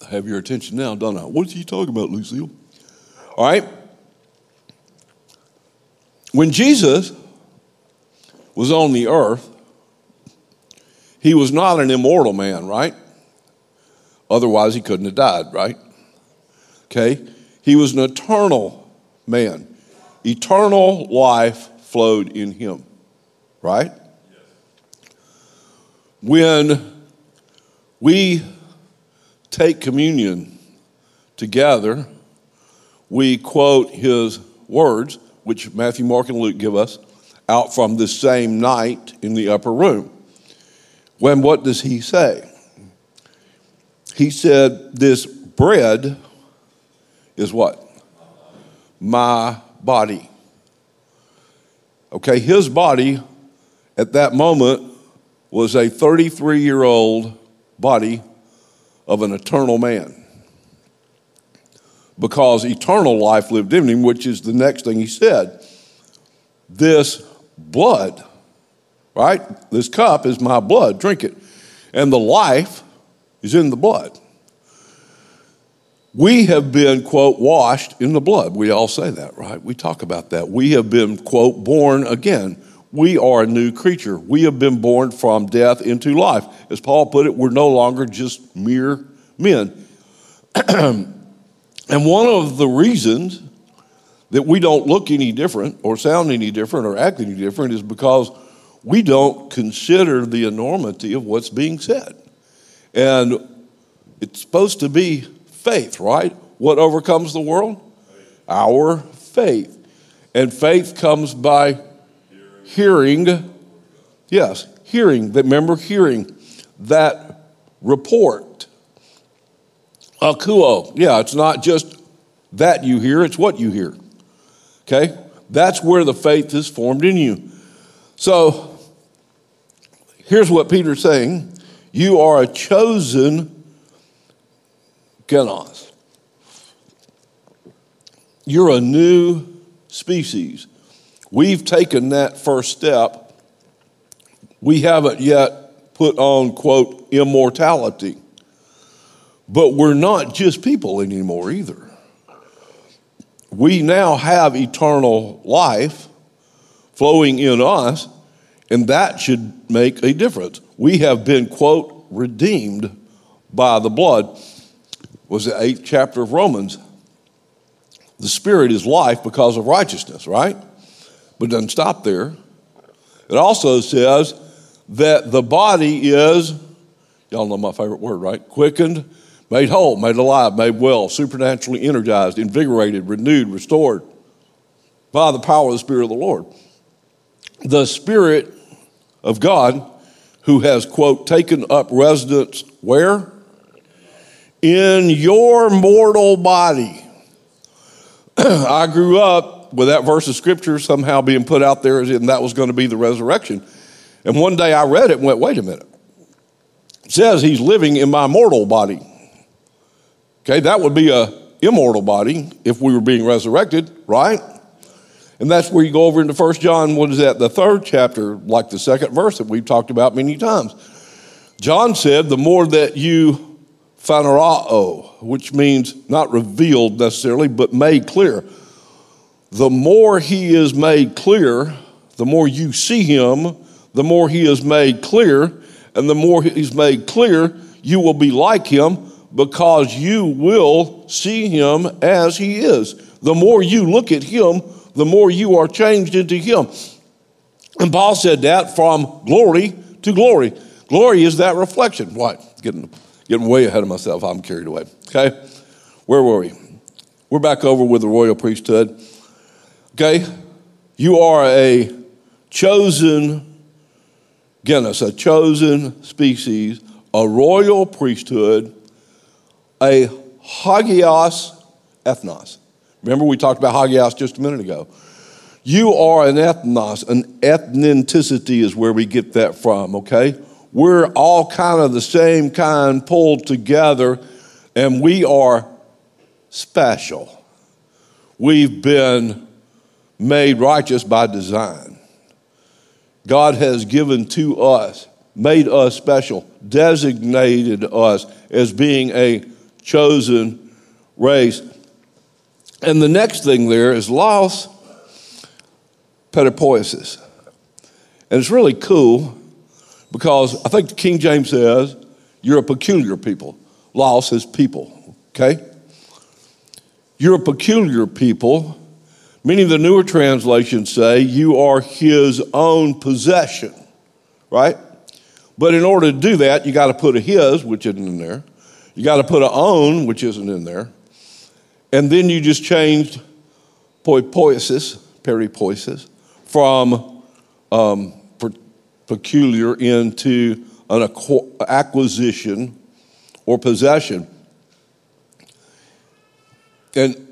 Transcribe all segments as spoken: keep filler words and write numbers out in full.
I have your attention now, don't I? What is he talking about, Lucille? All right. When Jesus was on the earth, he was not an immortal man, right? Otherwise, he couldn't have died, right? Okay. He was an eternal man. Eternal life flowed in him, right? When we take communion together, we quote his words, which Matthew, Mark, and Luke give us, out from the same night in the upper room. When what does he say? He said, this bread is what? My body. Okay, his body at that moment was a thirty-three-year-old body of an eternal man. Because eternal life lived in him, which is the next thing he said. This blood, right? This cup is my blood, drink it. And the life is in the blood. We have been, quote, washed in the blood. We all say that, right? We talk about that. We have been, quote, born again. We are a new creature. We have been born from death into life. As Paul put it, we're no longer just mere men. And one of the reasons that we don't look any different or sound any different or act any different is because we don't consider the enormity of what's being said. And it's supposed to be faith, right? What overcomes the world? Our faith. And faith comes by hearing. Yes, hearing. Remember, hearing that report. Akuo. Yeah, it's not just that you hear, it's what you hear. Okay? That's where the faith is formed in you. So, here's what Peter's saying. You are a chosen genos. You're a new species. We've taken that first step. We haven't yet put on, quote, immortality. But we're not just people anymore either. We now have eternal life flowing in us, and that should make a difference. We have been, quote, redeemed by the blood. Was the eighth chapter of Romans. The Spirit is life because of righteousness, right? But it doesn't stop there. It also says that the body is, y'all know my favorite word, right? Quickened, made whole, made alive, made well, supernaturally energized, invigorated, renewed, restored by the power of the Spirit of the Lord. The Spirit of God who has, quote, taken up residence where? In your mortal body. I grew up with that verse of scripture somehow being put out there as in that was going to be the resurrection. And one day I read it and went, wait a minute. It says he's living in my mortal body. Okay, that would be a immortal body if we were being resurrected, right? And that's where you go over into First John, what is that, the third chapter, like the second verse that we've talked about many times. John said, the more that you phanerao, which means not revealed necessarily, but made clear. The more he is made clear, the more you see him, the more he is made clear, and the more he's made clear, you will be like him because you will see him as he is. The more you look at him, the more you are changed into him. And Paul said that from glory to glory. Glory is that reflection. What? Getting, getting way ahead of myself. I'm carried away. Okay? Where were we? We're back over with the royal priesthood. Okay? You are a chosen genus, a chosen species, a royal priesthood, a hagios ethnos. Remember we talked about hagios just a minute ago. You are an ethnos. An ethnicity is where we get that from, okay? We're all kind of the same kind pulled together, and we are special. We've been made righteous by design. God has given to us, made us special, designated us as being a chosen race. And the next thing there is laos peripoiesis. And it's really cool because I think the King James says, you're a peculiar people. Laos is people, okay? You're a peculiar people, meaning the newer translations say you are his own possession, right? But in order to do that, you got to put a his, which isn't in there. You got to put a own, which isn't in there. And then you just changed poiesis, peripoiesis, from um, per- peculiar into an acqu- acquisition or possession. And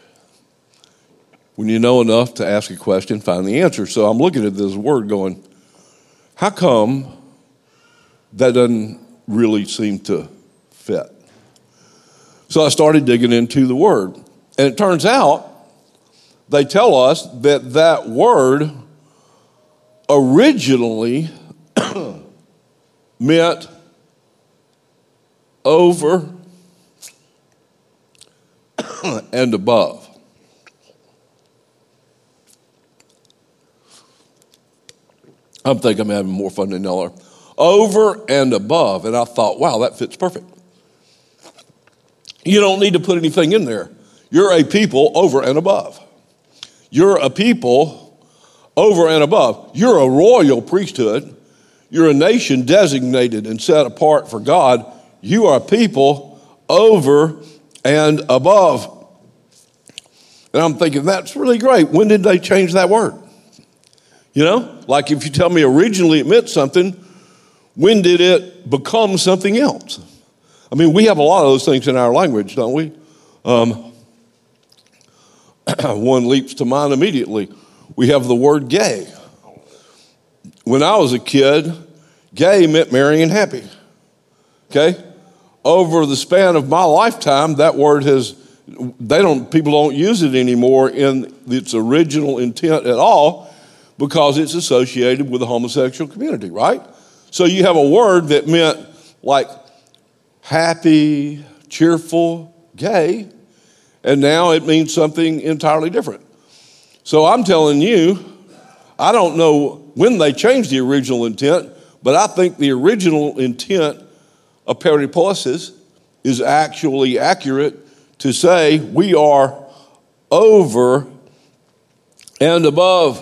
when you know enough to ask a question, find the answer. So I'm looking at this word going, how come that doesn't really seem to fit? So I started digging into the word. And it turns out they tell us that that word originally meant over and above. I'm thinking I'm having more fun than y'all are. Over and above. And I thought, wow, that fits perfect. You don't need to put anything in there. You're a people over and above. You're a people over and above. You're a royal priesthood. You're a nation designated and set apart for God. You are a people over and above. And I'm thinking, that's really great. When did they change that word? You know, like if you tell me originally it meant something, when did it become something else? I mean, we have a lot of those things in our language, don't we? Um, one leaps to mind immediately. We have the word gay. When I was a kid, gay meant merry and happy. Okay? Over the span of my lifetime, that word has, they don't, people don't use it anymore in its original intent at all because it's associated with the homosexual community, right? So you have a word that meant like happy, cheerful, gay, and now it means something entirely different. So I'm telling you, I don't know when they changed the original intent, but I think the original intent of peripoiesis is actually accurate to say we are over and above.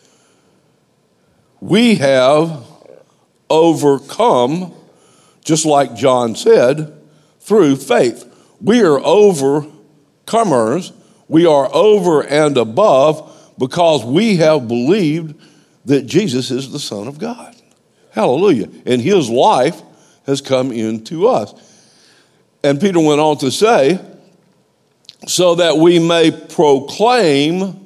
We have overcome, just like John said, through faith. We are overcomers. We are over and above because we have believed that Jesus is the Son of God. Hallelujah. And his life has come into us. And Peter went on to say, so that we may proclaim